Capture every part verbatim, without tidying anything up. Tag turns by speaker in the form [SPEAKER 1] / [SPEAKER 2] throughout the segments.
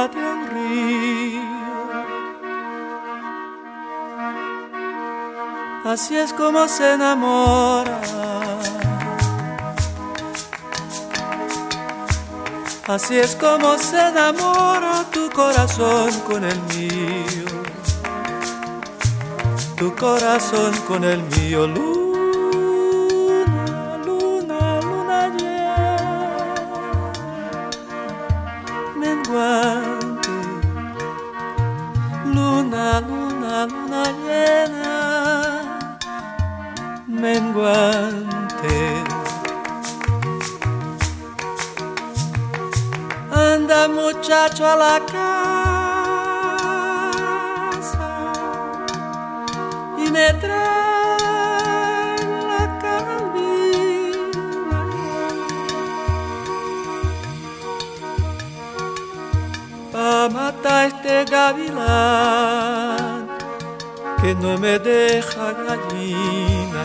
[SPEAKER 1] agua de un río. Así es como se enamora, así es como se enamora tu corazón con el mío, tu corazón con el mío. Luna, luna, luna llena, menguante. Luna, luna, luna llena, menguante. Anda muchacho a la casa y me trae la calvina pa' matar este gavilán que no me deja gallina.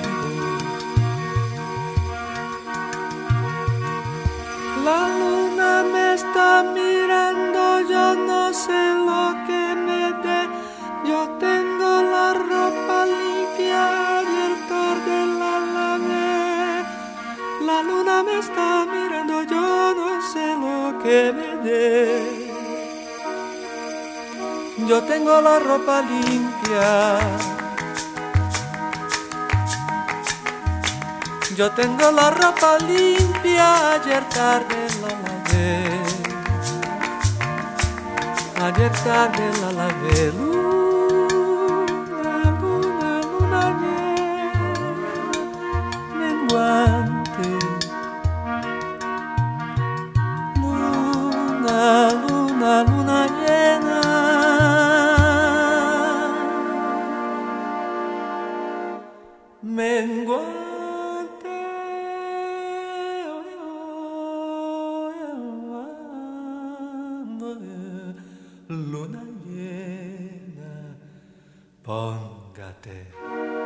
[SPEAKER 1] La luna me está mirando, yo no sé lo que me dé. Yo tengo la ropa limpia y el tarde la lavé. La luna me está mirando, yo no sé lo que me dé. Yo tengo la ropa limpia, yo tengo la ropa limpia, ayer tarde la lavé, ayer tarde la lavé. Luna, luna, luna llena, menguante. Luna, luna, luna llena, menguante. Luna llena, póngate